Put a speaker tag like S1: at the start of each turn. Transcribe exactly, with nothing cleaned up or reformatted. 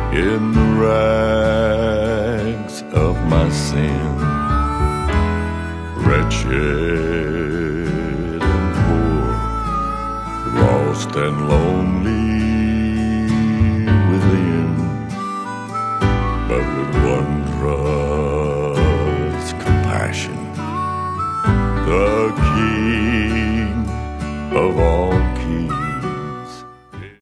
S1: in the rags of my sin, wretched and poor, lost and lonely within, but with wondrous compassion, the King of all kings